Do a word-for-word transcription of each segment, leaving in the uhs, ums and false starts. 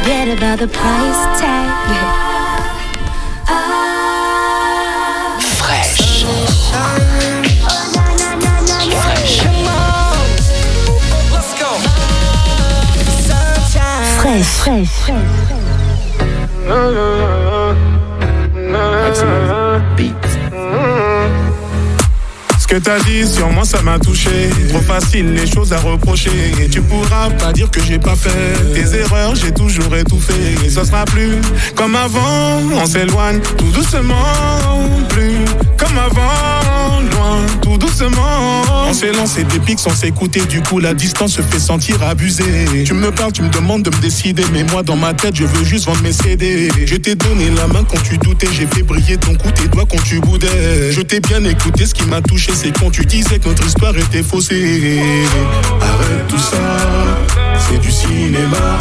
forget about the price tag. Fresh. Fresh. Let's go. Fresh. Fresh. Ce que t'as dit sur moi ça m'a touché. Trop facile les choses à reprocher. Et tu pourras pas dire que j'ai pas fait tes erreurs, j'ai toujours étouffé. Et ça sera plus comme avant. On s'éloigne tout doucement. Plus comme avant. Loin tout doucement. On s'est lancé des pics sans s'écouter. Du coup la distance se fait sentir abusée. Tu me parles, tu me demandes de me décider. Mais moi dans ma tête je veux juste vendre mes C D. Je t'ai donné la main quand tu doutais. J'ai fait briller ton cou, tes doigts quand tu boudais. Je t'ai bien écouté, ce qui m'a touché c'est quand tu disais que notre histoire était faussée. Arrête tout ça, c'est du cinéma.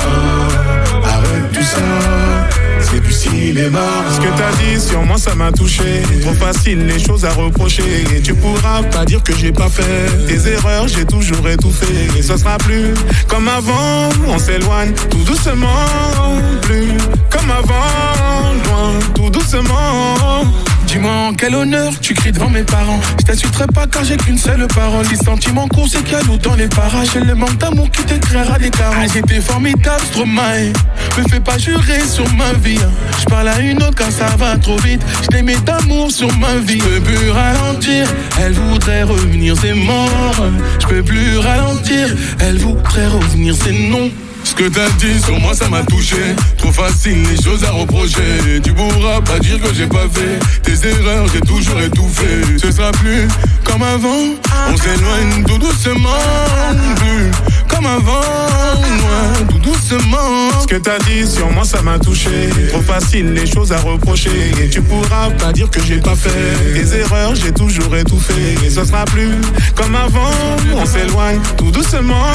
Arrête tout ça, c'est du cinéma. Ce que t'as dit sur moi ça m'a touché. Trop facile les choses à reprocher. Et tu pourras pas dire que j'ai pas fait tes erreurs, j'ai toujours étouffé. Et ce sera plus comme avant. On s'éloigne tout doucement. Plus comme avant. Loin tout doucement. Dis-moi en quel honneur tu cries devant mes parents. Je t'insulterai pas car j'ai qu'une seule parole. Les sentiments courts c'est cadeau dans les parages. C'est le manque d'amour qui te créera des carences. Ah, j'étais formidable, Stromae. Me fais pas jurer sur ma vie. Je parle à une autre car ça va trop vite. Je t'aimais d'amour sur ma vie. Je peux plus ralentir, elle voudrait revenir, c'est mort. Je peux plus ralentir, elle voudrait revenir, c'est non. Ce que t'as dit sur moi ça m'a touché. Trop facile les choses à reprocher. Tu pourras pas dire que j'ai pas fait tes erreurs, j'ai toujours étouffé. Ce sera plus comme avant. On s'éloigne tout doucement. Plus comme avant. Loin tout doucement. Ce que t'as dit sur moi ça m'a touché. Trop facile les choses à reprocher. Et tu pourras pas dire que j'ai pas fait tes erreurs, j'ai toujours étouffé. Et ce sera plus comme avant. On s'éloigne tout doucement.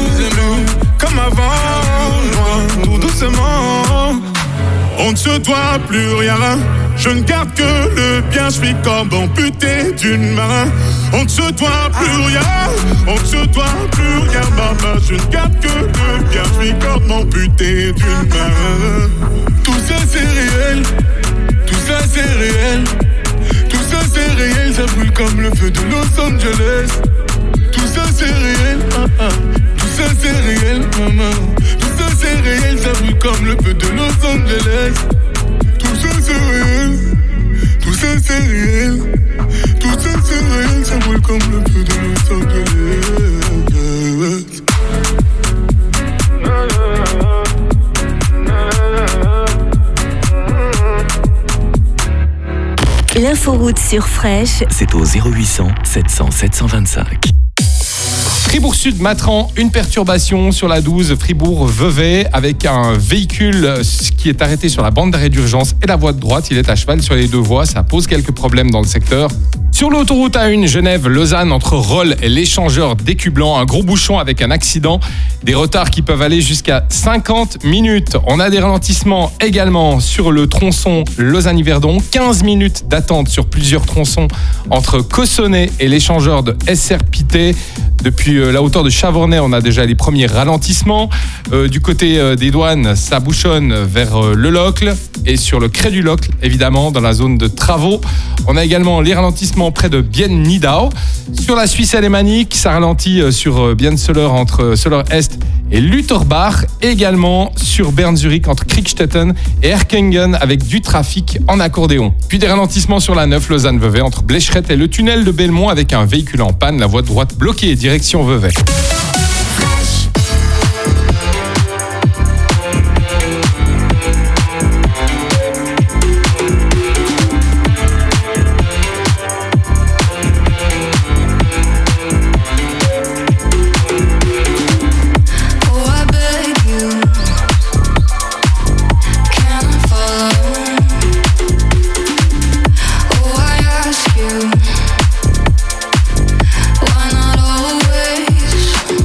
Plus comme avant. Loin, tout doucement. On ne se doit plus rien. Je ne garde que le bien. Je suis comme amputé d'une main. On ne se doit plus rien. On ne se doit plus rien, maman. Je ne garde que le bien. Je suis comme amputé d'une main. Tout ça c'est réel. Tout ça c'est réel. Tout ça c'est réel. Ça brûle comme le feu de Los Angeles. Tout ça c'est réel. Ah, ah. Tout ça c'est réel, maman. Tout ça c'est réel, ça brûle comme le feu de Los Angeles. Tout ça c'est réel. Tout ça c'est réel. Tout ça c'est réel, ça brûle comme le feu de Los Angeles. L'inforoute sur Fresh. C'est au zéro huit cents sept cents sept cent vingt-cinq. Fribourg-Sud-Matran, une perturbation sur la douze Fribourg-Vevey avec un véhicule qui est arrêté sur la bande d'arrêt d'urgence et la voie de droite. Il est à cheval sur les deux voies, ça pose quelques problèmes dans le secteur. Sur l'autoroute A un, Genève-Lausanne, entre Rolle et l'échangeur d'Écublanc, un gros bouchon avec un accident. Des retards qui peuvent aller jusqu'à cinquante minutes. On a des ralentissements également sur le tronçon Lausanne-Yverdon. quinze minutes d'attente sur plusieurs tronçons entre Cossonay et l'échangeur de S R Pité. Depuis la hauteur de Chavornay, on a déjà les premiers ralentissements. Euh, du côté euh, des douanes, ça bouchonne vers euh, le Locle et sur le Cré du Locle, évidemment, dans la zone de travaux. On a également les ralentissements près de Bien-Nidau. Sur la Suisse alémanique, ça ralentit euh, sur euh, Bien-Soler entre Soler-Est et Lutherbach. Également sur Bern-Zurich entre Kriegstetten et Erkingen avec du trafic en accordéon. Puis des ralentissements sur la neuf Lausanne-Vevey entre Blescheret et le tunnel de Belmont avec un véhicule en panne, la voie de droite bloquée. Direction Vevey. Why not always?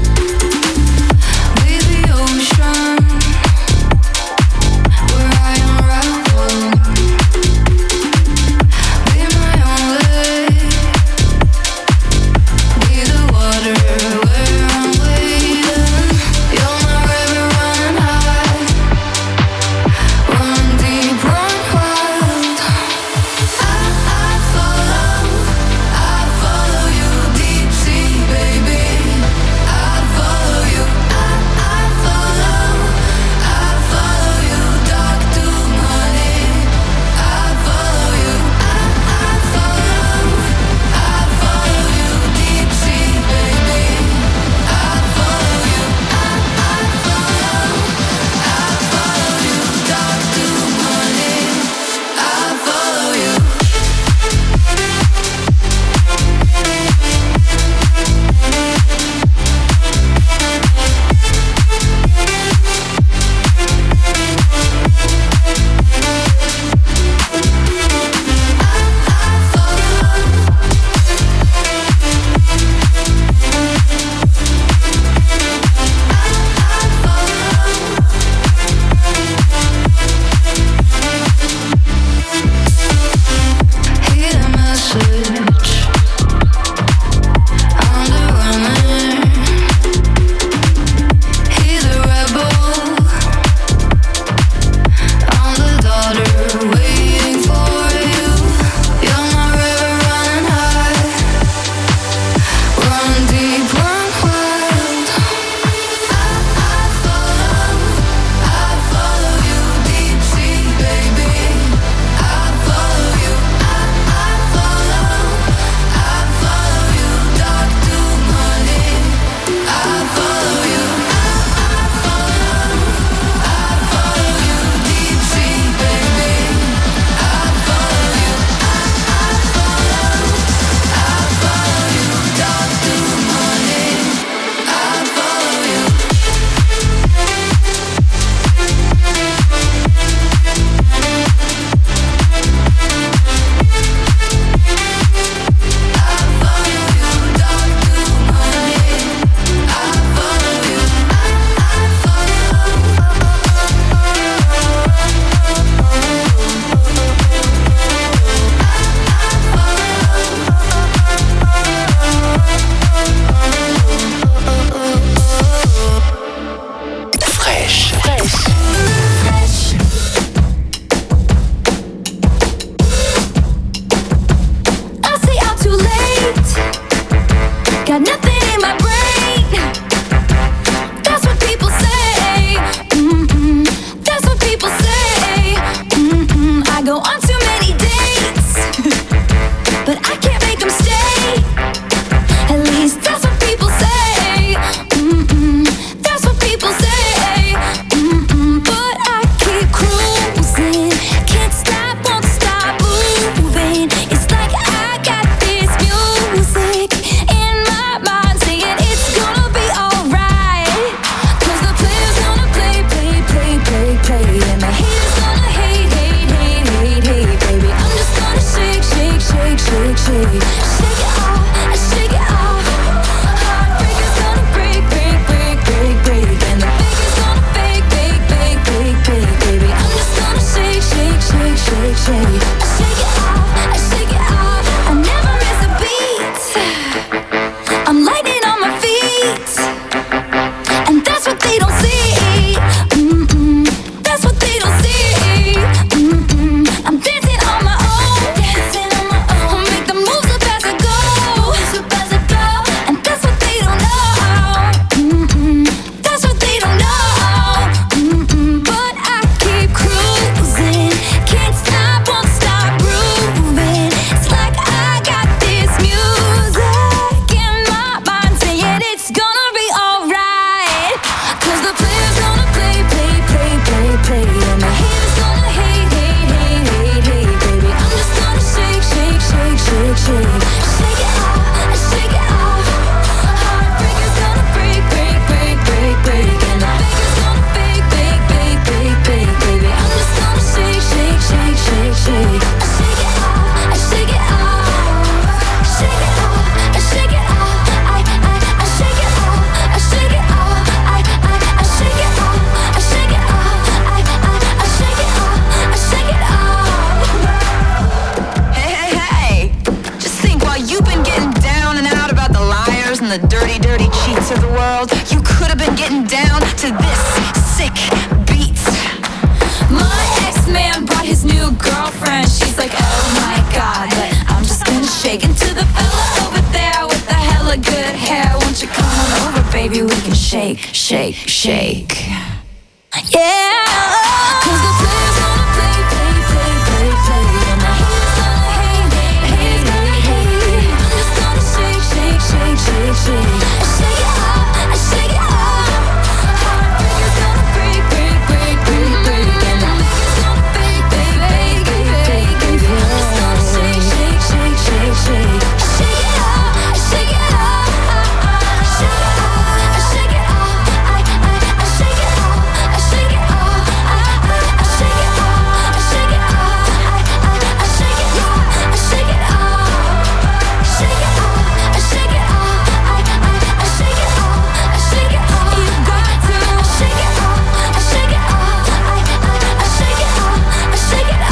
the dirty, dirty cheats of the world. You could have been getting down to this sick beat. My ex-man brought his new girlfriend. She's like, oh my god, but I'm just gonna shake into the fella over there with the hella good hair. Won't you come on over, baby? We can shake, shake, shake. Yeah, 'cause the players gonna play, play, play, play, play, and the haters gonna hate, haters gonna hate. I'm just gonna shake, shake, shake, shake, shake. I shake it up, I shake it up. Heartbreakers gonna break, break, break, break, break, and the fakers gonna fake, fake, fake, fake, fake, fake. I'm just gonna shake, shake, shake, shake, shake. I shake it up, I shake it up. I shake it up, I shake it up. I I I shake it up. I shake it up, I I I shake it up, I shake it up, I I I shake it up, I shake it up, shake it up, I shake it up, I I I shake it up, I shake it up. You got to shake it up, I shake it up, I I I shake it up, I shake it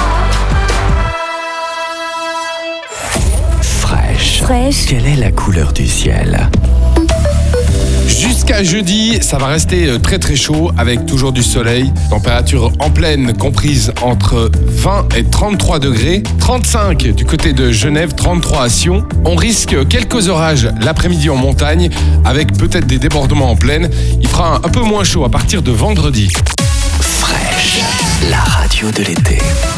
up. Fraîche. Fraîche. Quelle est la couleur du ciel? Jusqu'à jeudi, ça va rester très très chaud avec toujours du soleil. Température en pleine comprise entre vingt et trente-trois degrés. trente-cinq du côté de Genève, trente-trois à Sion. On risque quelques orages l'après-midi en montagne avec peut-être des débordements en plaine. Il fera un, un peu moins chaud à partir de vendredi. Fraîche, la radio de l'été.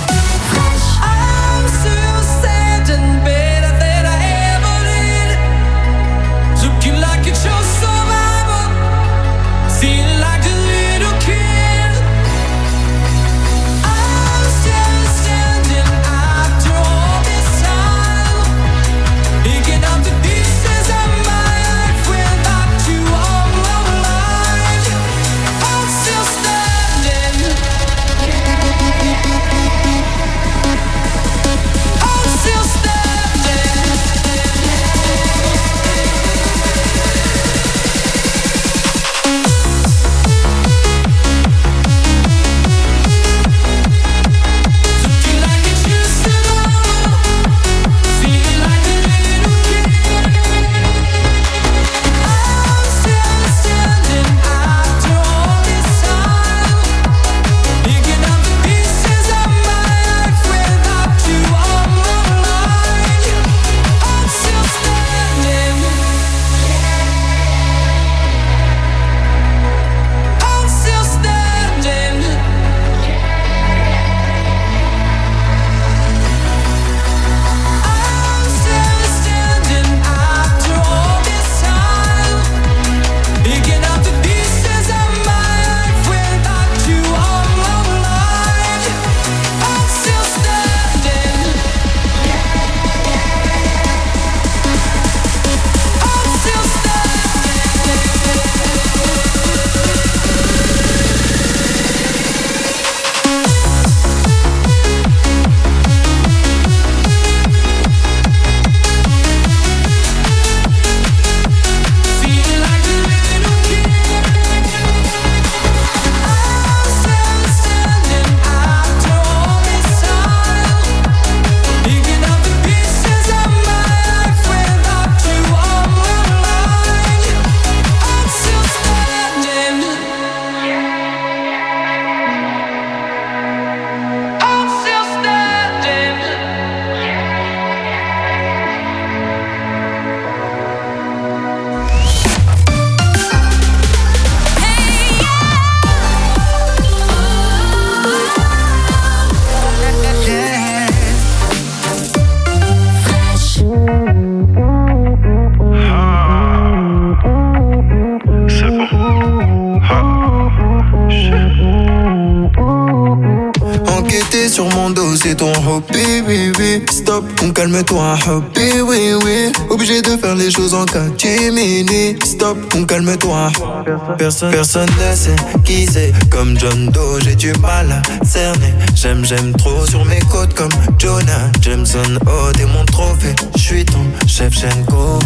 Sur mon dos, c'est ton hobby, oui, oui. Stop, on calme-toi, hobby, oui, oui. Obligé de faire les choses en catimini. Stop, on calme-toi. Personne, personne ne sait qui c'est. Comme John Doe, j'ai du mal à cerner. J'aime, j'aime trop sur mes côtes comme Jonah Jameson. Oh, t'es mon trophée. J'suis ton chef Shenko.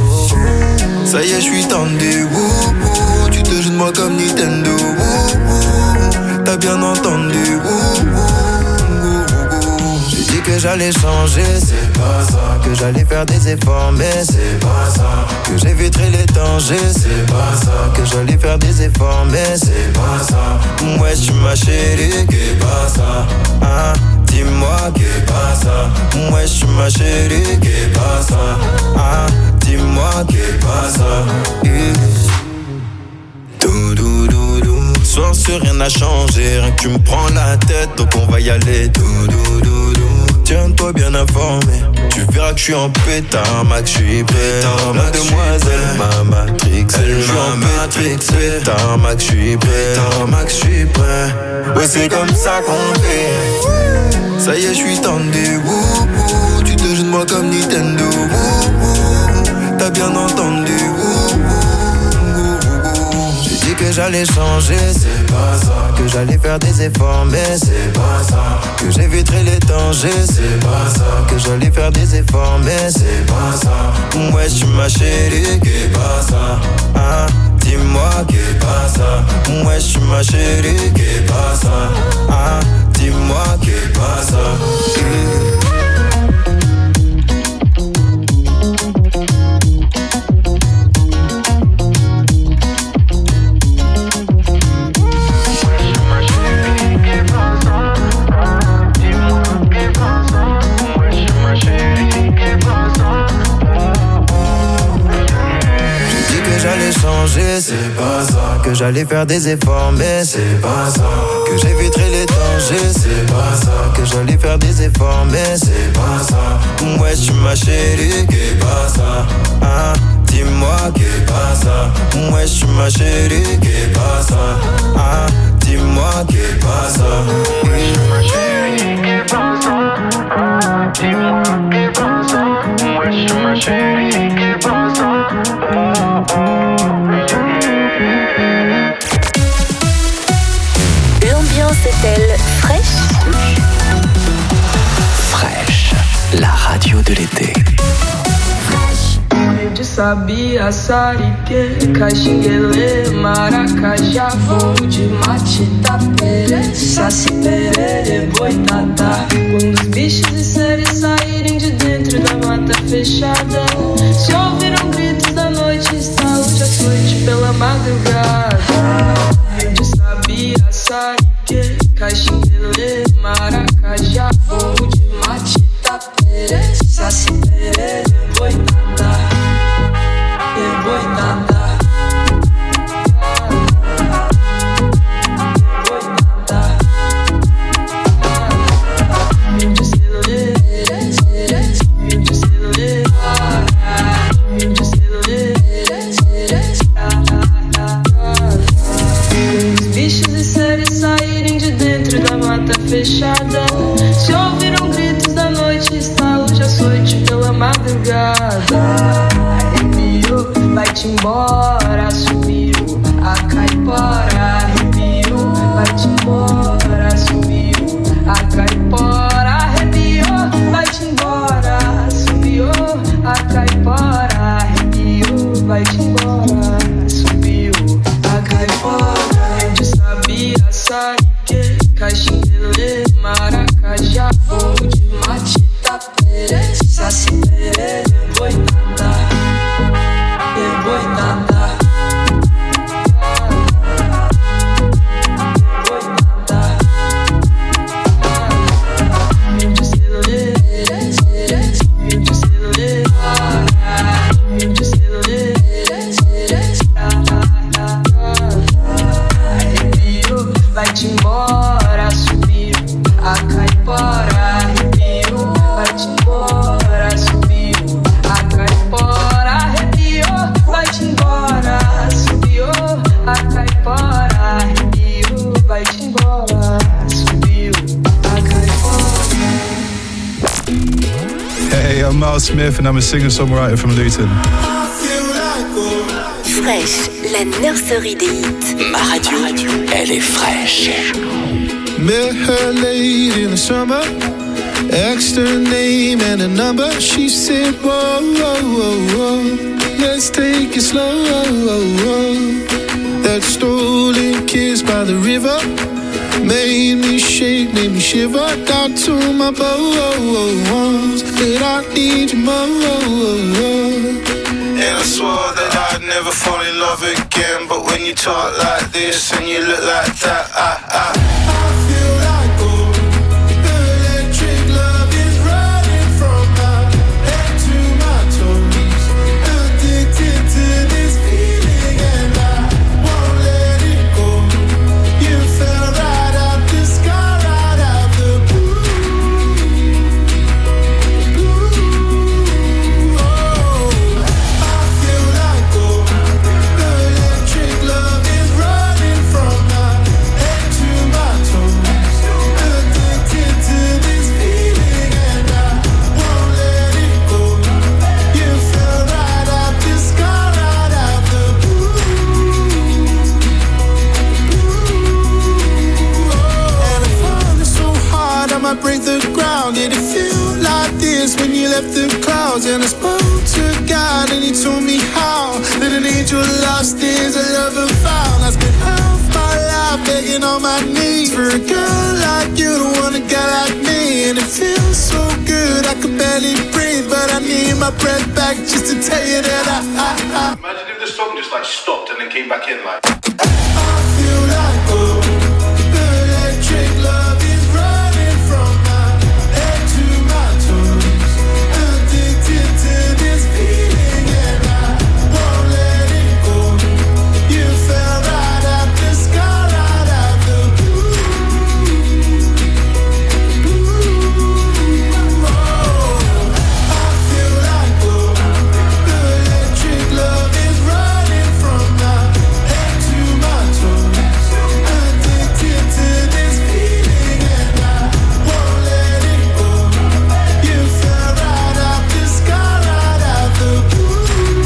Ça y est, j'suis tendu. Wouh, wouh. Tu te joues de moi comme Nintendo. Wouh, wouh. T'as bien entendu. Wouh, wouh. Que j'allais changer, c'est pas ça. Que j'allais faire des efforts, mais c'est pas ça. Que j'éviterai les changer, c'est pas ça. Que j'allais faire des efforts, mais c'est pas ça. Ouais, tu ma chérie, qu'est pas ça. Hein, dis-moi, qu'est pas ça. Ouais, tu ma chérie, qu'est pas ça. Hein, dis-moi, qu'est pas ça. Yeah. Dou, dou, dou, dou. Soir sur rien n'a changé, rien que tu me prends la tête, donc on va y aller. Dou, dou, dou, dou. Tiens-toi bien informé, tu verras que je suis en pétard, Max, je suis prêt. La demoiselle m'a matrixé, je suis en matrixé. Pétard, Max, je suis prêt. Max, je suis prêt. Ouais, c'est comme ça qu'on fait. Ça y est, je suis tendu. Wou, wou. Tu te joues de moi comme Nintendo. Wou, wou. T'as bien entendu. Wou, wou. J'ai dit que j'allais changer, c'est pas ça. Que j'allais faire des efforts, mais c'est pas ça. Que j'éviterai les dangers, c'est pas ça. Que j'allais faire des efforts, mais c'est pas ça. Ouais, tu ma chérie, qu'est pas ça. Hein, dis-moi, qu'est pas ça. Ouais, tu ma chérie, qu'est pas ça. Hein, dis-moi, qu'est pas ça. Mmh. C'est pas ça. Que j'allais faire des efforts, mais c'est pas ça. Que j'éviterai les dangers, c'est pas ça. Que j'allais faire des efforts, mais c'est pas ça. Ouais, tu ma chérie, qu'est pas ça. Hein, dis-moi, qu'est pas ça. Ouais, tu ma chérie, qu'est pas ça. Hein, dis-moi, qu'est pas ça. Ouais, tu ma chérie, qu'est pas ça. Dis-moi, qu'est pas ça. Ouais, tu ma chérie, qu'est pas ça. L'ambiance est-elle fraîche? Fraîche, la radio de l'été. De sabia, sarique, caxinguele, maracajá, voo de mate, tapere, saci, perere, boitatá. Quando os bichos e seres saírem de dentro da mata fechada, se ouviram gritos da noite, estalos de açoite pela madrugada. De sabia, sarique, caxinguele, maracajá, voo de mate, tapere, saci, perere, boitatá. Boitatá. Os bichos e seres saírem de dentro da mata fechada, se ouviram gritos da noite, estalos de açoite pela madrugada. Vai-te embora, subiu a caipora, arrepiou. Vai-te embora, subiu a caipora, arrepiou. Vai-te embora, subiu a caipora, arrepiou. Vai-te embora, subiu a caipora. De sabia, sarique, caxinguele, maracajá, voo de mate, tapere, saci, perere, boitatá. Boitatá. Boitatá. Rio de celuleira, Rio de celuleira, Rio de celuleira, arrepiou, vai-te embora, subiu a caipora, arrepiou, vai-te embora, subiu a caipora, arrepiou. Vai-te embora, subiu a caipora, arrepiou. Vai-te embora, subiu a caipora. Hey, I'm Miles Smith and I'm a singer-songwriter from Luton. Fraîche, la nurserie des hits. Ma radio, elle est fraîche. Met her late in the summer, asked her name and a number. She said, whoa, whoa, whoa, whoa, let's take it slow. That stolen kiss by the river made me shake, made me shiver. Down to my bones, that I need you more. And I swore that I'd never fall in love again. But when you talk like this and you look like that, I, I, I feel like gold. The electric love is running from my head to my toes. Addicted to this feeling and I won't let it go. You fell right out the sky, right out the blue. Blue. Oh, I feel like gold. The electric love is running from my head to my toes. Addicted to this feeling and I won't let it go. You fell right out the sky, right out the blue. And I found it so hard I might break the ground. Did it feel like this when you left the clouds? And I spoke to God and he told me how that an angel lost is a lover found. I spent half my life begging on my knees for a girl like you to want a guy like me. And it feels so good I could barely breathe, but I need my breath back just to tell you that I, I, I Imagine if the song just like stopped and then came back in like. I feel like gold. The electric love is running from my head to my toes. Addicted to this feeling and I won't let it go. You fell right out the sky, right out the blue. Blue. Oh, I feel like gold. The electric love is running from my head to my toes. Addicted to this feeling and I won't let it go. You fell right out the sky, right out the blue.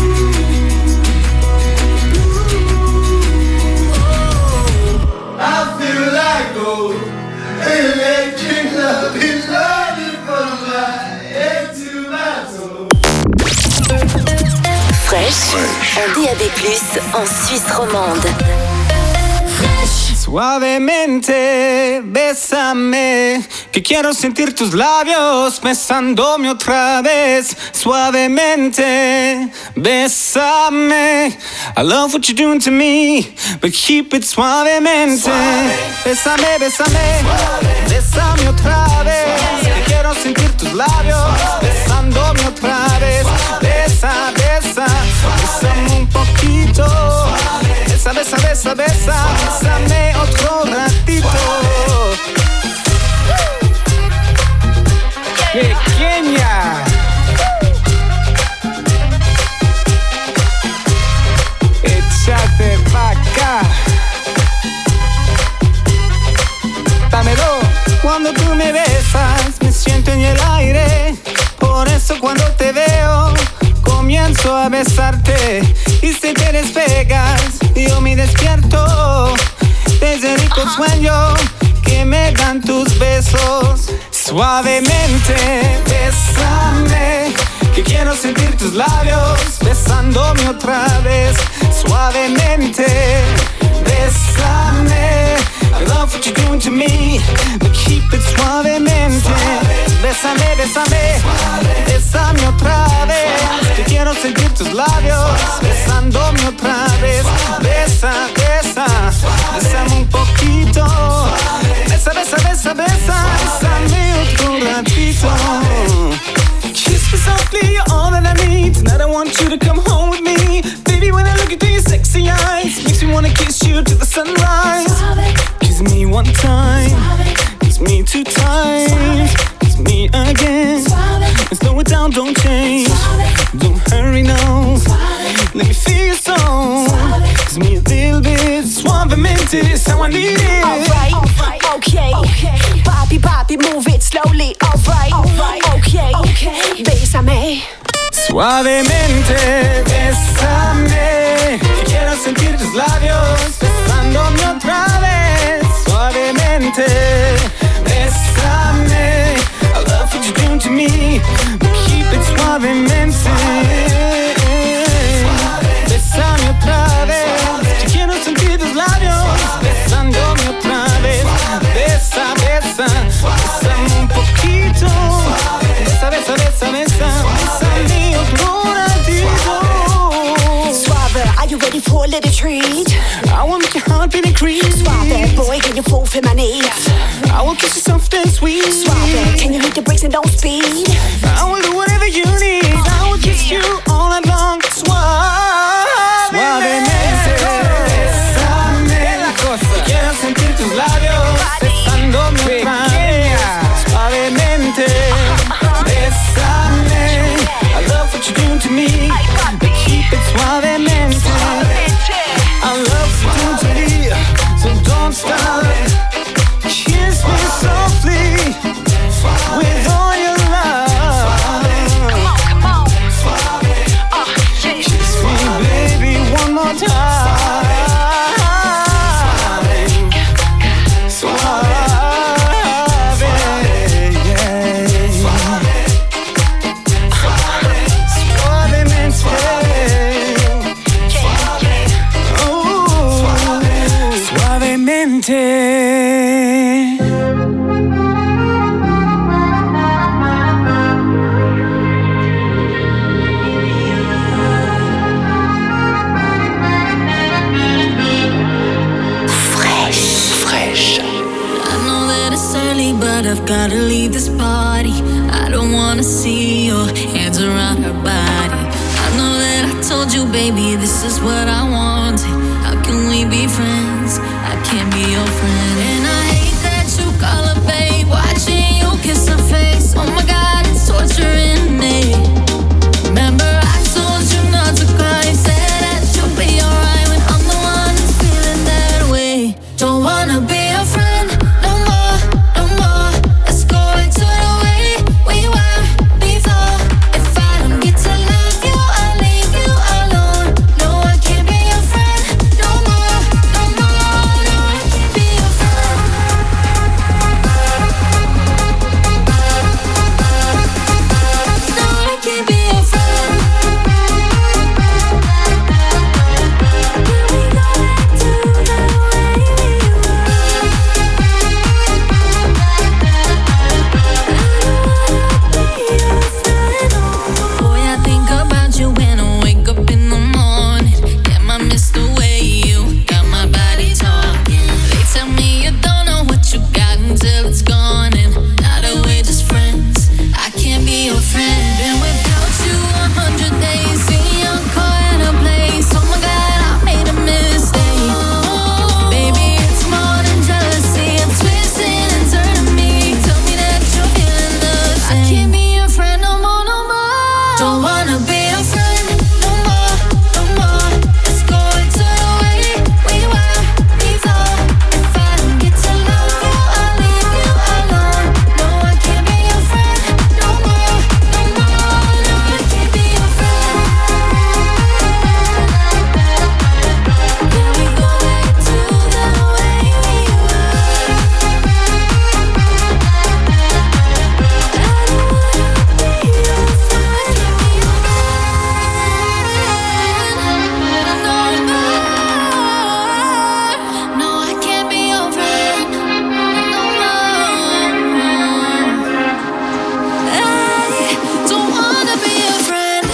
Oh, I feel like gold. Electric love is running from my head to my toes. Fraîche, en D A B plus, en Suisse romande. Suavemente, bésame, que quiero sentir tus labios besándome otra vez. Suavemente, bésame, I love what you're doing to me, but keep it suavemente. Bésame, bésame, bésame otra vez, que quiero sentir tus labios besándome otra vez. Besa, besa, bésame un poquito. Besa, besa, besa, besa, bésame otro ratito. Pequeña, échate pa' acá. Dámelo. Cuando tú me besas, me siento en el aire. Por eso cuando te veo, comienzo a besarte. Y si te despegas, yo me despierto desde el rico sueño que me dan tus besos. Suavemente, bésame, que quiero sentir tus labios besándome otra vez. Suavemente, bésame, I love what you're doing to me, but keep it suavemente. Bésame, bésame, bésame otra vez, que quiero sentir tus labios besándome otra vez. Besa, besa, bésame un poquito. Besa, besa, besa, besa, bésame otro ratito. Kiss me softly, you're all that I need. Tonight I want you to come home with me. Baby, when I look into your sexy eyes, makes me wanna kiss you to the sunrise. Kiss me one time, kiss me two times, kiss me again. And slow it down, don't change, don't hurry now. Let me feel your soul, kiss me a little bit. Suavemente is how I need it. Alright, alright, okay, okay. Bobby, Bobby, move it slowly. Alright, alright, okay, okay. Bésame. Suavemente, bésame, que quiero sentir tus labios besándome otra vez. Suavemente, bésame, I love what you're doing to me, but keep it suavemente. Bésame otra vez, que quiero sentir tus labios besándome otra vez. Besa, besa, bésame un poquito. Besa, besa, besa, besa, bésame otro ratito. for a little treat. I will make your heart beat increase. Suave, boy, can you fulfill my needs? I will kiss you soft and sweet. Suave, can you hit the brakes and don't speed? I will do whatever you need. I will kiss you all night long. Suave, suavemente. Bésame la cosa. Quiero sentir tus labios besándome otra vez. Suavemente. Bésame. I love what you're doing to me. But keep it suavemente. I love what you're doing to me. So don't stop. Kiss me softly with all your love. Come on, come on. Uh, yeah. Kiss me, baby, one more time. Suave, suave, yeah. Suavemente. Oh, suavemente. But I've gotta leave this party. I don't wanna see your hands around her body. I know that I told you, baby, this is what I wanted. How can we be friends? I can't be your friend. And I hate that you call her babe, watching you kiss her face. Oh my God, it's torturing me. Remember I told you not to cry, said that you'll be alright when I'm the one who's feeling that way. Don't wanna be your friend no more, no more. Let's go back to the way we were before. If I don't get to love you, I'll leave you alone. No, I can't be your friend no more, no more. No, I can't be your friend. No, I can't be your friend. Can we go back to the way we were? Boy, I think about you when I wake up in the morning. Damn, I miss the way you got my body talking. They tell me you don't know what you got until it's gone. And now that we're just friends, I can't be your friend. Been without you a hundred days, seen your car in a place. Oh my God, I made a mistake. Baby, it's more than jealousy. It's twisting and turning me. Tell me that you're feeling the same. I can't be your friend no more, no more. Don't wanna be your friend no more, no more. Let's go back to the way we were before. If I don't get to love you, I'll leave you alone. No, I can't be your friend no more, no more. No, I can't be your friend. Can we go back to the way we were? No, I can't be your friend no more. I don't wanna be your friend.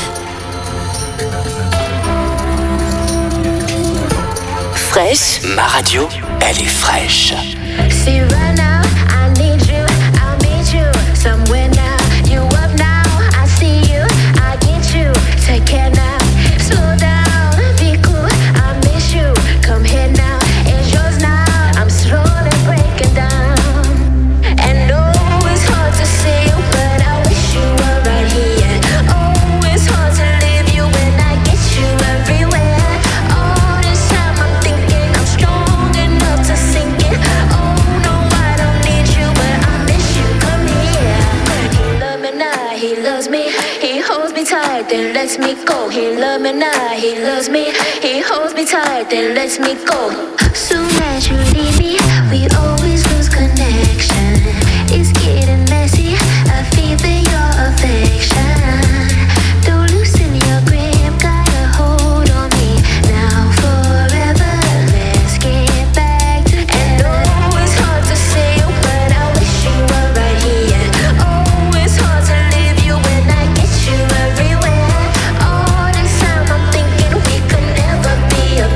Fraîche. Ma radio, elle est fraîche. See right now, I need you, I'll meet you somewhere now. You up now, I see you, I get you. Take care now, slow down, be cool, I miss you. Come here now, it's yours now. I'm slowly breaking down. And oh, it's hard to see you, but I wish you were right here. Oh, it's hard to leave you when I get you everywhere. All this time I'm thinking I'm strong enough to sink it. Oh no, I don't need you, but I miss you. Come here. He love me now, he loves me. He holds me tight, then lets me go. He love me now, he loves me. He holds me tight, then lets me go. Soon as you leave me, we always lose connection. It's getting messy, I feel your affection. Don't loosen your grip, got a hold on me now forever. Let's get back together. And oh, it's hard to see you, but I wish you were right here. Oh, it's hard to leave you when I get you everywhere. All this time I'm thinking we could never be a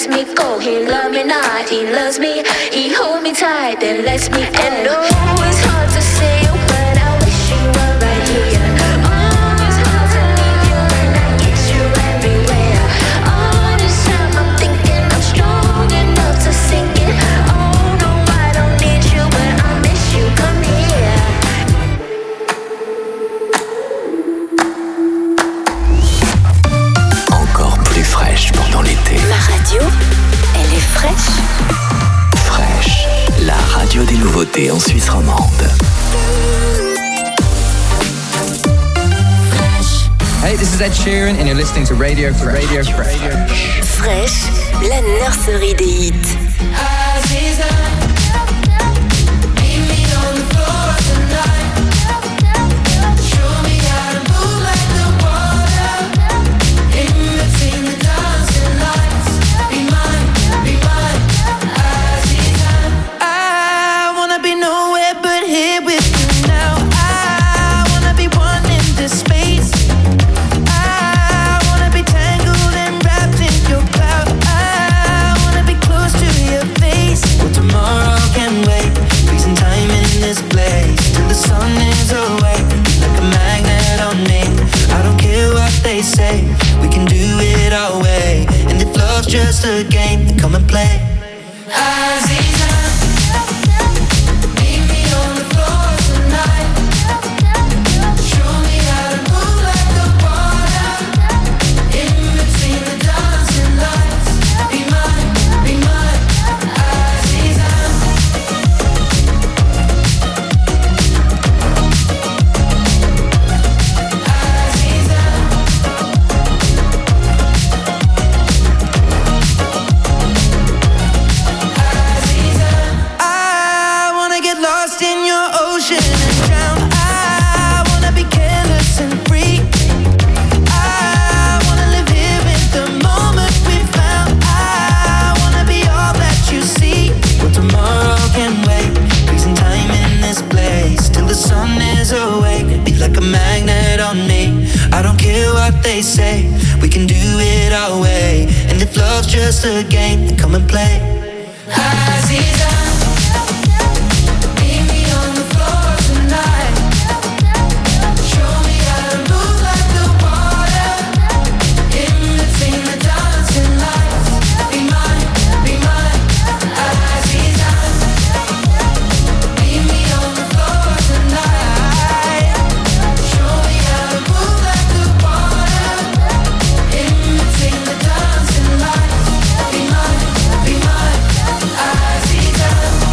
lets me go. He love me not, he loves me. He hold me tight, then lets me go. And oh, it's hard to say, but I wish you were right here. Oh, it's hard to leave you when I get you everywhere. All this time I'm thinking I'm strong enough to sink it. Oh no, I don't need you, but I miss you. Come here. Encore plus fraîche pendant l'été. Ma radio, elle est fraîche. Fraîche, la radio des nouveautés en Suisse romande. Hey, this is Ed Sheeran and you're listening to Radio Fresh. Radio Fresh. Fraîche, la nurserie des hits. Say we can do it our way, and if love's just a game, then come and play. Aziza, meet me on the floor tonight. Show me how to move like the water in between the dancing lights. Be mine, be mine, Aziza. They say we can do it our way, and if love's just a game, then come and play. Aziza, meet me on the floor tonight. Show me how to move like the water in between the dancing lights. Be mine, be mine, Aziza. Meet me on the floor tonight. Show me how to move like the water in between the dancing lights. Be mine, be mine, Aziza.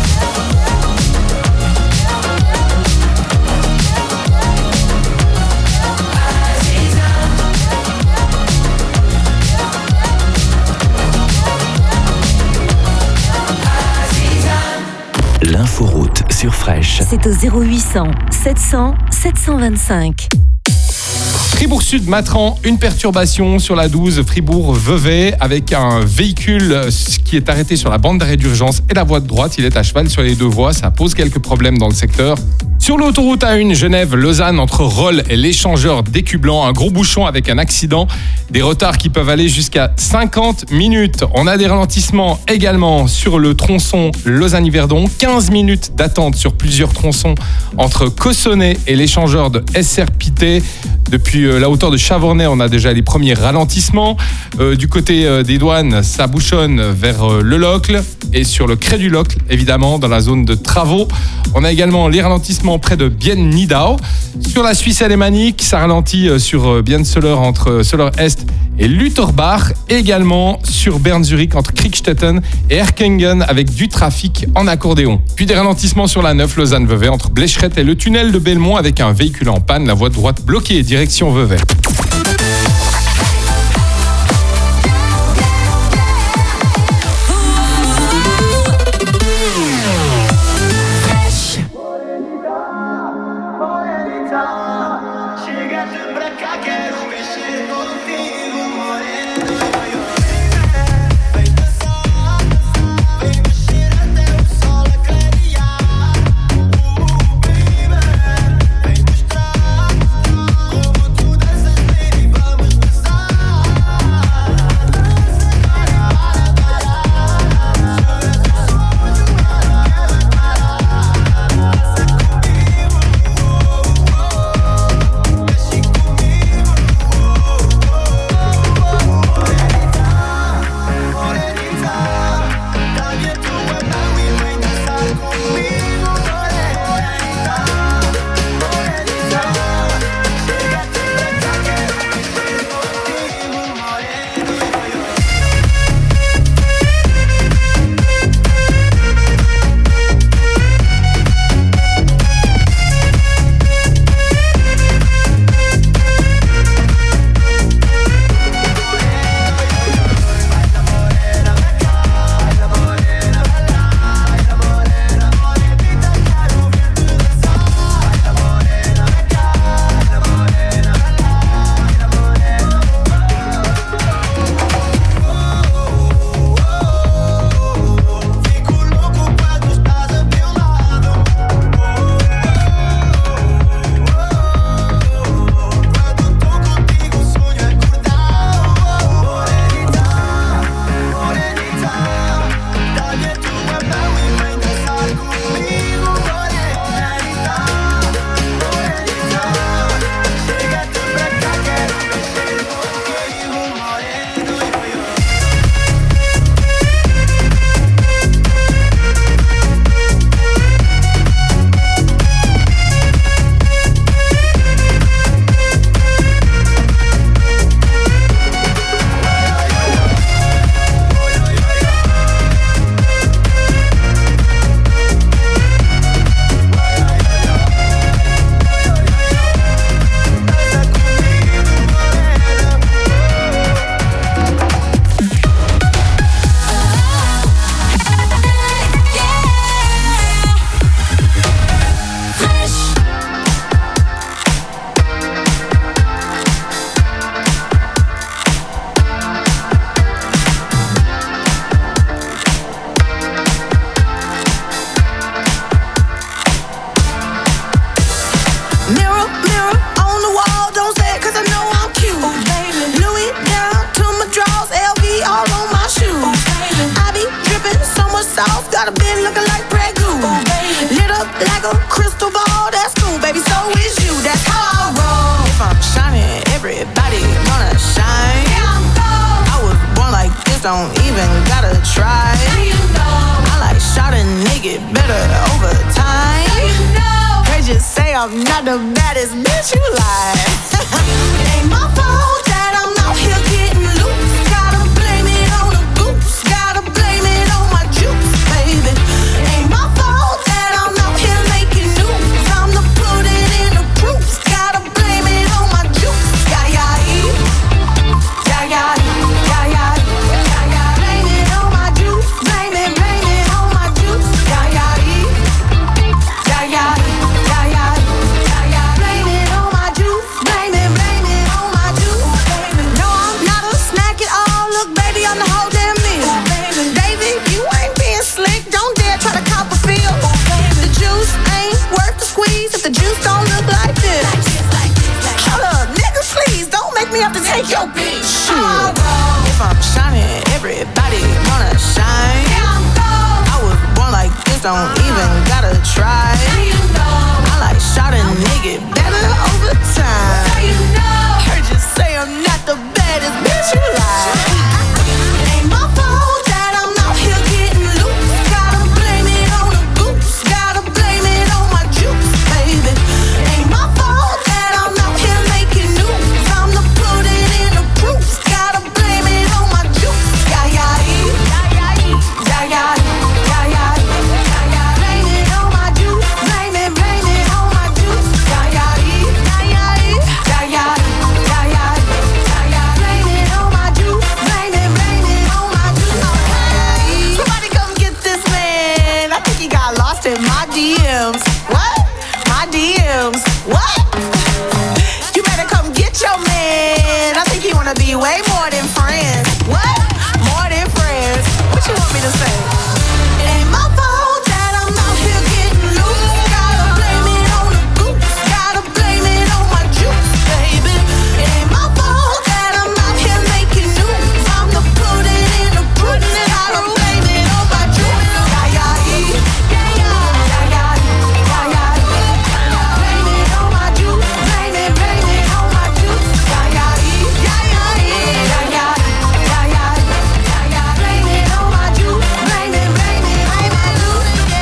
L'inforoute sur Fraîche. C'est au zéro huit cents sept cents sept cent vingt-cinq. Fribourg-Sud-Matran, une perturbation sur la douze Fribourg-Vevey avec un véhicule qui est arrêté sur la bande d'arrêt d'urgence et la voie de droite. Il est à cheval sur les deux voies. Ça pose quelques problèmes dans le secteur. Sur l'autoroute A un, Genève-Lausanne, entre Rolle et l'échangeur d'Écublanc, un gros bouchon avec un accident. Des retards qui peuvent aller jusqu'à cinquante minutes. On a des ralentissements également sur le tronçon Lausanne-Yverdon. quinze minutes d'attente sur plusieurs tronçons entre Cossonay et l'échangeur de S R Pité. Depuis la hauteur de Chavornay, on a déjà les premiers ralentissements. Euh, du côté euh, des douanes, ça bouchonne vers euh, le Locle et sur le Cré du Locle, évidemment, dans la zone de travaux. On a également les ralentissements près de Bien-Nidau. Sur la Suisse alémanique, ça ralentit euh, sur euh, Bien-Soler entre Soler-Est et Lutherbach. Également sur Bern-Zurich entre Kriegstetten et Erkingen avec du trafic en accordéon. Puis des ralentissements sur la neuf Lausanne-Vevey entre Bleschret et le tunnel de Belmont avec un véhicule en panne, la voie de droite bloquée direction Vevey. Como tu desces, baby, like a crystal ball. That's cool, baby, so is you. That's how I roll. If I'm shining, everybody gonna shine. Yeah, I'm gold. I was born like this, don't even gotta try. Now you know. I like shot a nigga better over time. Now you know. They just say I'm not the baddest bitch, you lie. It ain't my fault that I'm out here getting loose. Gotta blame it on the goose. Gotta blame it on my juice, baby. Ain't my fault that I'm out here making news. I'm the put it in the proof. Gotta blame it on my juice. Yeah, yeah, yeah, yeah, yeah, yeah, yeah. Blame it on my juice. Blame it, blame it on my juice. Yeah, yeah, yeah, yeah, yeah, yeah, yeah. Blame it on my juice. Blame it, blame it on my juice. No, I'm not a snack at all. Look, baby, I'm the whole damn meal. Baby, you ain't being slick. Don't dare try to cop a feel. The juice ain't worth the squeeze if the juice don't look like this. Hold up, nigga, please don't make me have to take your bitch. Shit. If I'm shining, everybody gonna shine. Yeah, I'm gold. I was born like this, don't even gotta try. You know. I like shot a nigga better over time. You know. Heard you say I'm not the baddest bitch, you lie. It ain't my fault that I'm out here getting loose. Gotta blame it on the goose. Gotta blame it on my juice, baby. Ain't my fault that I'm out here making news. I'm the put it in the proof. Gotta blame it on my juice. Yeah, yeah, yeah, yeah, yeah, yeah, yeah, yeah, yeah. Blame it on my juice. Blame it, blame it on my juice. Yeah, yeah, yeah, yeah, yeah, yeah, yeah, yeah, yeah. Blame it on my juice. Blame it, blame it on my juice. Okay. Somebody come get this man. I think he got lost in my D Ms. What? My D Ms. What? You better come get your man. I think he wanna be way more than friends. What? More than friends. What you want me to say? It ain't my fault that I'm out here getting loose. Gotta blame it on the goose. Gotta blame it on my juice, baby. It ain't my fault that I'm out here making news. I'm the put it in the proof. Gotta blame it on my juice. Yeah, yeah, yeah, yeah, yeah, yeah, yeah, yeah. Blame it on my juice. Blame it, blame it on my juice. Yeah, yeah, yeah, yeah, yeah, yeah, yeah, yeah, yeah, yeah. Blame it on my juice. Blame it, blame it on my juice.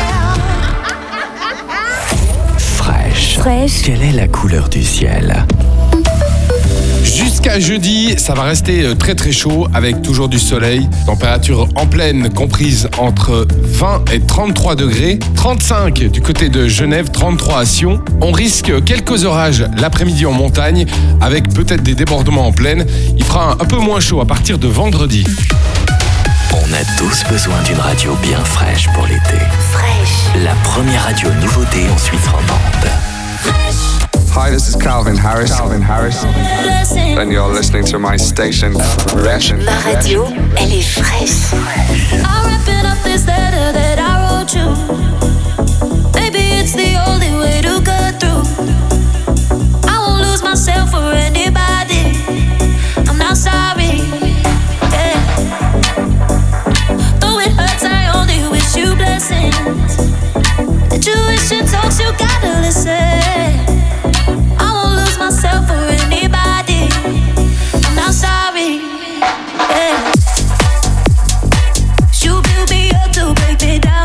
Yeah. Fraîche. Fraîche. Quelle est la couleur du ciel? Jusqu'à jeudi, ça va rester très très chaud avec toujours du soleil. Température en pleine comprise entre vingt et trente-trois degrés. trente-cinq du côté de Genève, trente-trois à Sion. On risque quelques orages l'après-midi en montagne avec peut-être des débordements en plaine. Il fera un peu moins chaud à partir de vendredi. On a tous besoin d'une radio bien fraîche pour l'été. Fraîche. La première radio nouveauté en Suisse romande. Hi, this is Calvin Harris. Calvin Harris. And you're listening to my station, Fresh. Ma radio, elle est fraîche. I'm wrapping up this letter that I wrote you. Maybe it's the only way to get through. I won't lose myself for anybody. I'm not sorry. Yeah. Though it hurts, I only wish you blessings. The tuition talks, you gotta listen. I won't lose myself for anybody. I'm not sorry. Yeah. You build me up to break me down.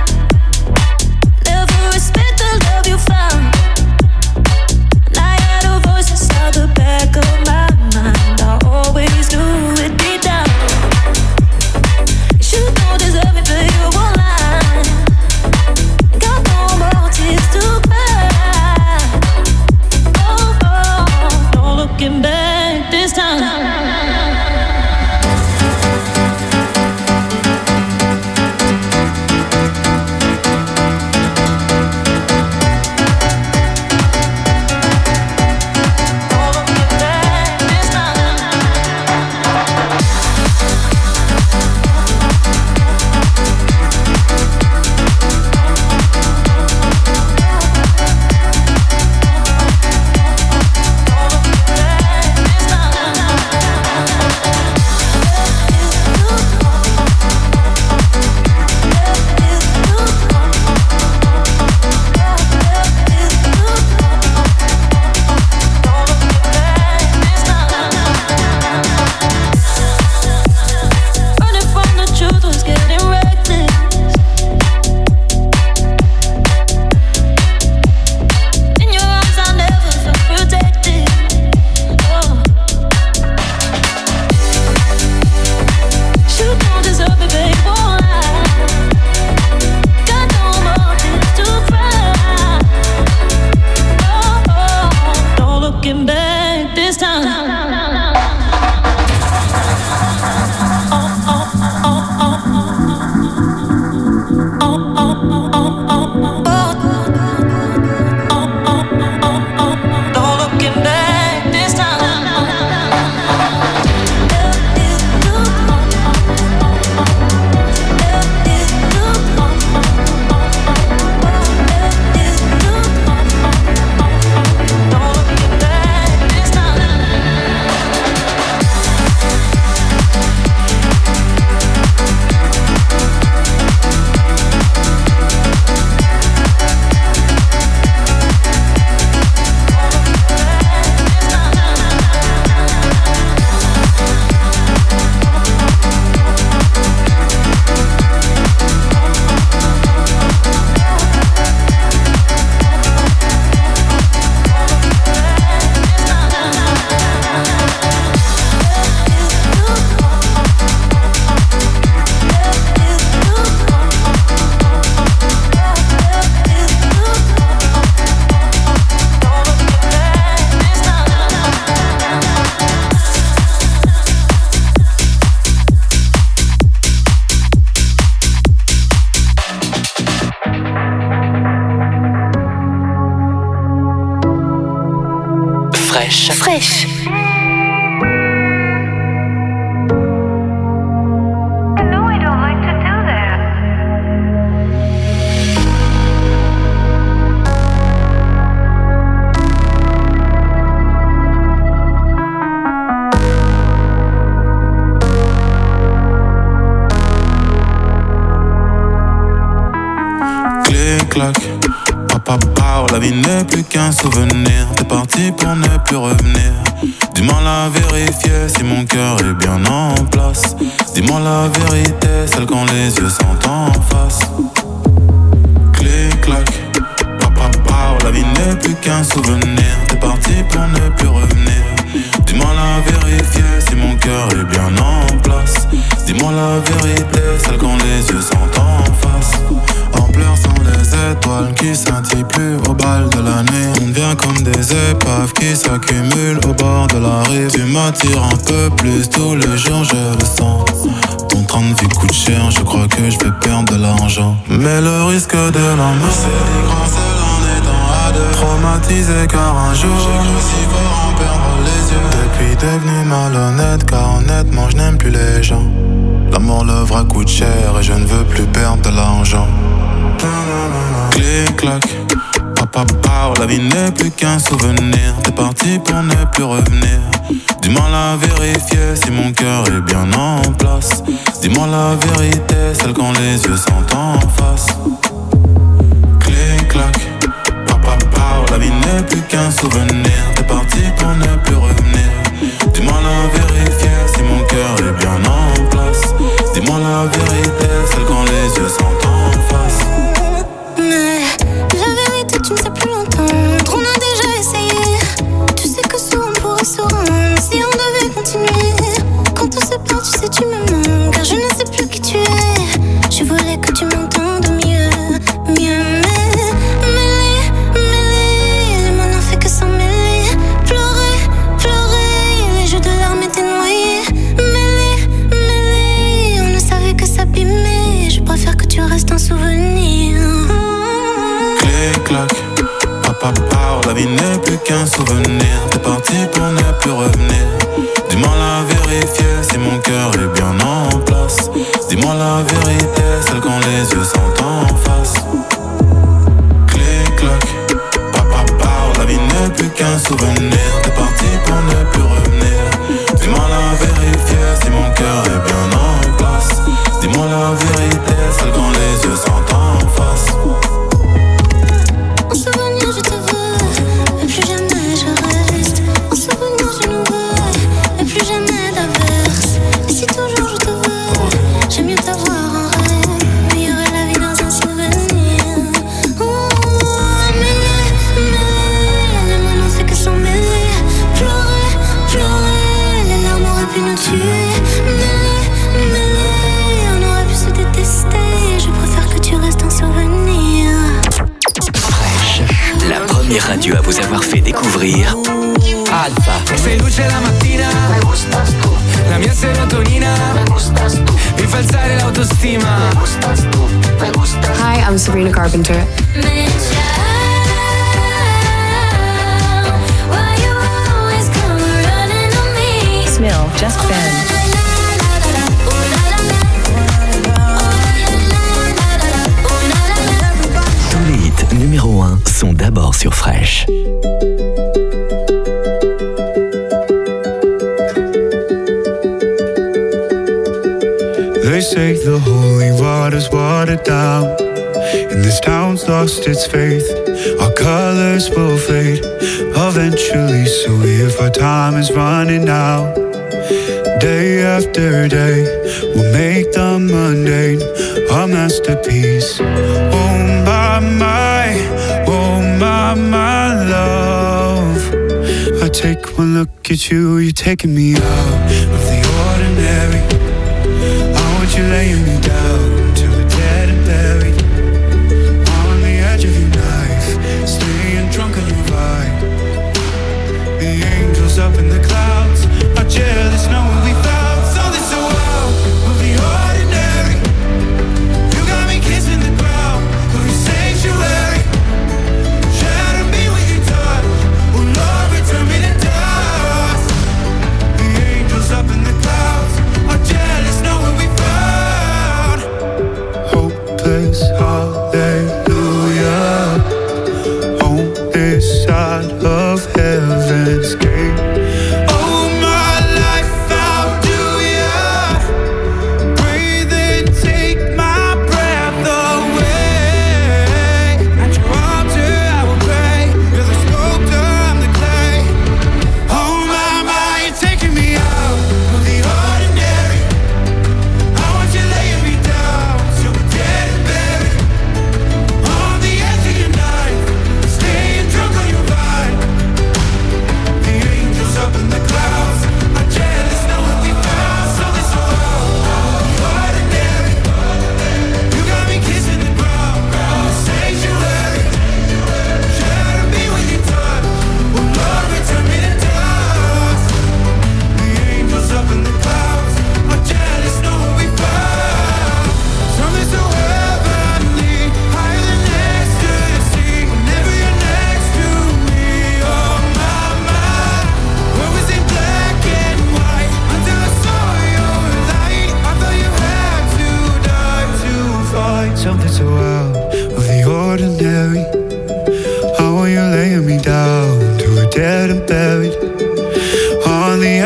Never respect the love you found. And I had a voice inside the back of my mind. I always knew it deep down. You don't deserve me, but you won't lie. Got no more tears to cry. Fresh. Fresh. Papa, papa, la vie n'est plus qu'un souvenir. T'es parti pour ne plus revenir. Dis-moi la vérité, si mon cœur est bien en place. Dis-moi la vérité, celle quand les yeux sont en face. Clic, clac, papa, papa, la vie n'est plus qu'un souvenir. T'es parti pour ne plus revenir. Dis-moi la vérité, si mon cœur est bien en place. Dis-moi la vérité, celle quand les yeux sont en face. En pleurs sans les étoiles qui scintillent plus au bal de la nuit. On devient comme des épaves qui s'accumulent au bord de la rive. Tu m'attires un peu plus tous les jours, je le sens. Ton train de vie coûte cher, je crois que je vais perdre de l'argent. Mais le risque de l'amour, c'est des grands seuls en étant à deux. Traumatisé car un jour, j'ai cru si fort en perdre les yeux. Depuis devenu malhonnête car honnêtement je n'aime plus les gens. L'amour, le vrai coûte cher et je ne veux plus perdre de l'argent. Clic, clac, papa, papa, la vie n'est plus qu'un souvenir. T'es parti pour ne plus revenir. Dis-moi la vérité, si mon cœur est bien en place. Dis-moi la vérité, celle quand les yeux sont en face. Clic, clac, papa, papa, la vie n'est plus qu'un souvenir. T'es parti pour ne plus revenir. Dis-moi la vérité, si mon cœur est bien en place. Dis-moi la vérité, celle quand les yeux sont en face. Mais la vérité tu ne sais plus l'entendre. On a déjà essayé. Tu sais que souvent on pourrait se rendre si on devait continuer. Quand on se perd tu sais tu me manques. Car je ne sais plus qui tu es. Je voulais que tu m'entendes mieux. Mieux mais mêlé, mêlé. Les mots n'ont fait que s'en mêler. Pleurer, pleurer. Les jeux de larmes étaient noyés. Mêlé, mêlé. On ne savait que s'abîmer. Je préfère que tu restes un souvenir. Clic, clac, papa, papa, la vie n'est plus qu'un souvenir. T'es parti pour ne plus revenir. Dis-moi la vérité, si mon cœur est bien en place. Dis-moi la vérité, celle quand les yeux sont en face. Clic, clac, papa, papa, la vie n'est plus qu'un souvenir. T'es parti pour ne plus revenir. Dis-moi la vérité, si mon cœur est bien en place. Dis-moi la vérité, celle quand les yeux sont en face. En souvenir je te veux, mais plus jamais je reste. En souvenir je nous veux, mais plus jamais d'averse. Et si toujours je te veux, j'aime mieux t'avoir en rêve. Meilleure est la vie dans un souvenir. Oh, mêlé, mêlé, les mots n'ont fait que s'en mêler. Pleurer, pleurer, les larmes auraient pu nous tuer. Mêlé, mêlé, on aurait pu se détester. Je préfère que tu restes un souvenir. La première radio à vous avoir fait découvrir Alpha. Sei luce la mattina, la mia serotonina, mi fa alzare l'autostima. Hi, I'm Sabrina Carpenter. Smil, Just Ben. Tous les hits numéro un sont d'abord sur Fresh. They say the holy water's watered down, and this town's lost its faith. Our colors will fade eventually, so if our time is running out, day after day, we'll make the mundane our masterpiece. Oh my, my, oh my, my love. I take one look at you, you're taking me out of the ordinary. I want you laying me down till we're dead and buried, on the edge of your knife, staying drunk on your vibe. The angels up in the clouds are jealous knowing we found something so wild of the ordinary. You got me kissing the ground of your sanctuary. Shatter me with your touch, oh Lord, return me to die.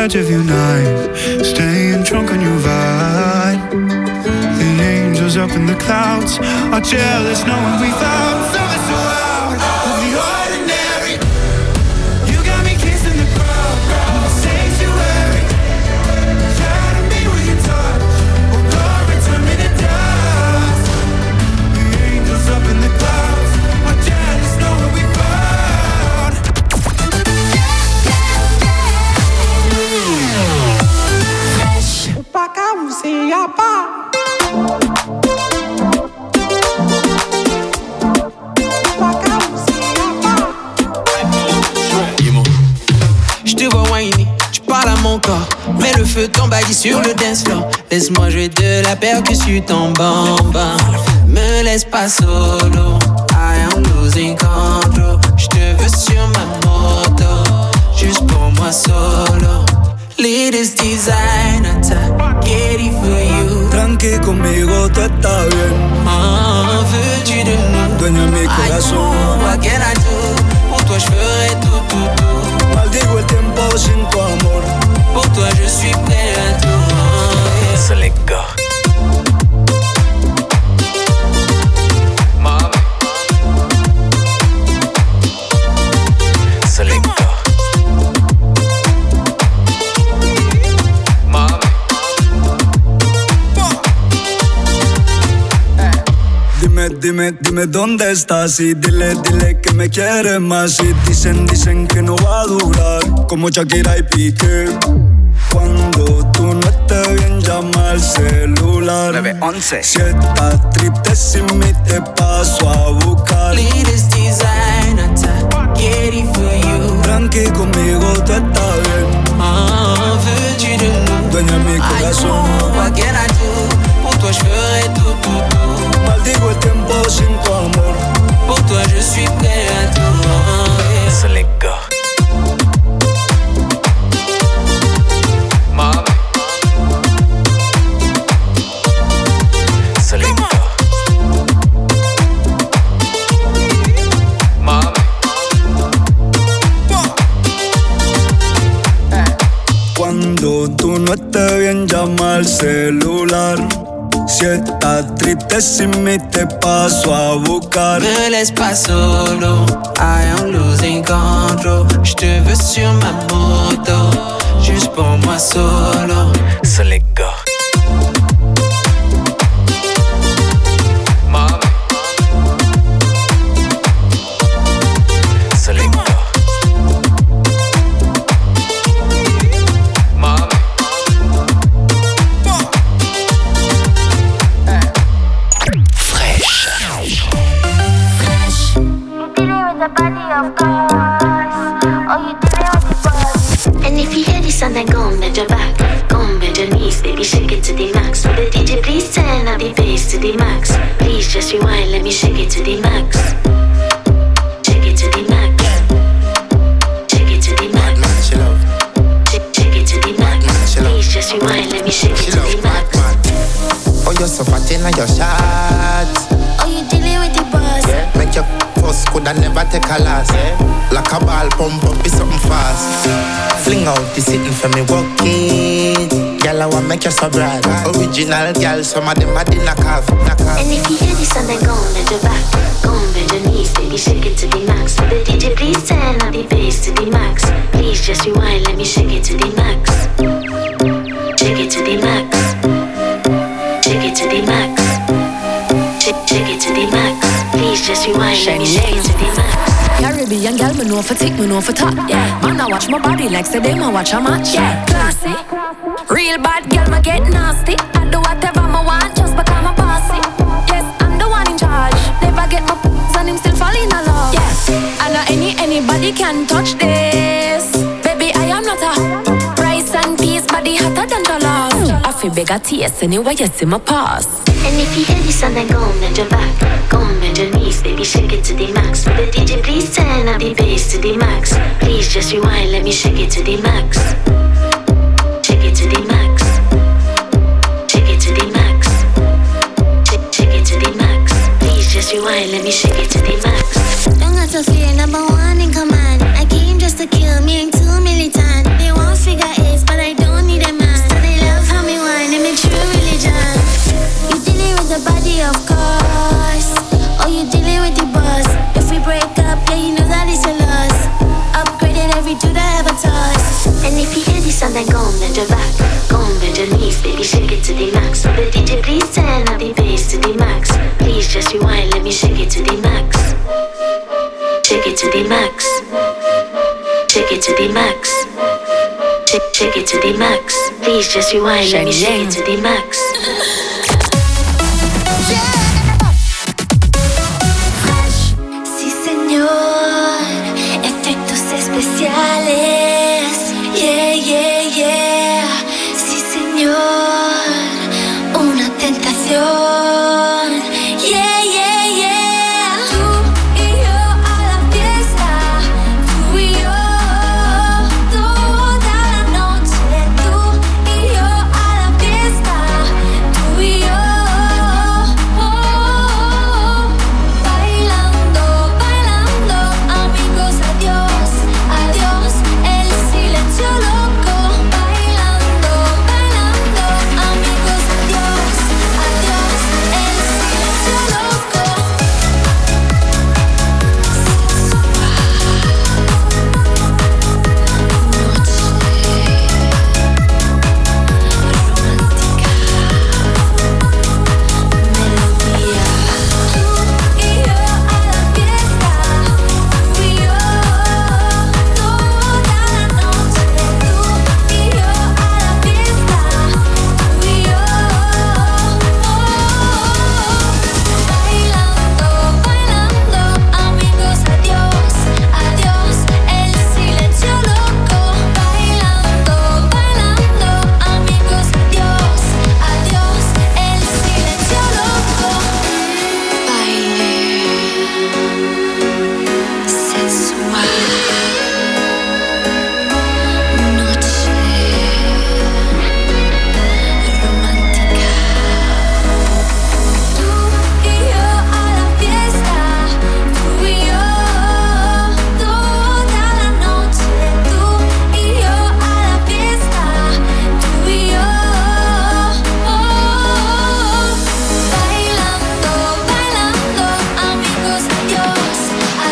touch of your knife, staying drunk on your vibe. The angels up in the clouds are jealous knowing we found something so out of the ordinary. You got me kissing the crowd in the sanctuary. Shadow me with your touch, oh glory, turn me to dust. The angels up in the clouds are jealous knowing we found. Je te vois whiny, tu parles à mon corps. Mets le feu, t'emballe sur le dance floor. Laisse-moi jouer de la percussion en bamba. Me laisse pas solo, I am losing control. Je te veux sur ma moto, juste pour moi solo. Latest designer, get it for you. Tranqui conmigo, tú estás bien. Ah, veux-tu de nous? Dueña de mi corazón. What can I do? Pour toi je ferai tout, tout, tout. Maldigo el tiempo sin tu amor. Pour toi je suis prêt à tout. Yeah. So let go. Mami. So let go. Dime, dime, dime dónde estás y dile, dile que me quieres más. Y dicen, dicen que no va a durar como Shakira y Piqué. Cuando tú no estés bien, llama al celular. nueve once. Si estás triste sin mí, te paso a buscar. Latest designer, get it for you. Tranqui conmigo, tú estás bien. Ah, veux-tu de nous? Dueña de mi corazón. What can I do? Pour toi je ferai tout, tout, tout. Maldigo el tiempo sin tu amor. Pour toi je suis prêt à tout. Yeah. So let go. Mami. So let go. Mami. Cuando tú no estés bien, llama al celular. Si estás triste sin mí, te paso a buscar. Me laisse pas solo, I am losing control. Je te veux sur ma moto, juste pour moi solo. So let go. Mami. So let go. Mami. Fresh. And if you hear this song, then go and bend your back, go and bend your knees, baby, shake it to the max. Will the D J please turn up the bass to the max? Please just rewind, let me shake it to the max. Shake it to the max. Shake it to the max. Shake, shake it to the max. Please just rewind, let me shake it to the max. Oh, you're so fat in your shots. Oh, you dealing with the boss? Yeah. Make your first could I never take a last. Yeah. Like a ball pump up, be something fast. Fling out the sitting for me, walk it. Girl, I want make you so bright. Original girl, some of them are in a calf. And if you hear this song, then go and bend your back, go and bend your knees, baby, shake it to the max. Will the D J please turn up the bass to the max? Please just rewind, let me shake it to the max. Shake it to the max. Shake it to the max. Shake, shake it to the max. Please just rewind, let me shake it to the max. Caribbean girl, me know for tick, me know for top. Yeah, man, I watch my body like say them I watch a match. Yeah, classy. Real bad girl, me get nasty. I do whatever I want just because I'm bossy. Yes, I'm the one in charge. Never get my p***s and him still fall in love. Yeah, I know any anybody can touch this. Baby, I am not a rice and peas body hotter than jollof. I feel big a taste anyway, you see my pass. And if you hear this song, then go and bend your back, go and bend your knees, baby, shake it to the max. Will the D J please turn up the bass to the max? Please just rewind, let me shake it to the max. Shake it to the max. Shake it to the max. Shake, shake it to the max. Please just just rewind, let me shake it to the max. Don't got to fear, number one in command. I came just to kill me and two militant. They won't figure eight, but I don't need a man. So they love how me whine, and me true religion. You dealing with the body, of course. Oh, you dealing with the boss. If we break up, yeah, you know that it's a loss. Upgraded every dude I ever touched. And if you hear this song, then go and bend your back. Go and bend your knees, baby, shake it to the max. So the D J, please turn up the bass to the max. Please just rewind, let me shake it to the max. Shake it to the max. Shake it to the max. Shake, shake it to the max. Please just rewind, let me shake it to the max.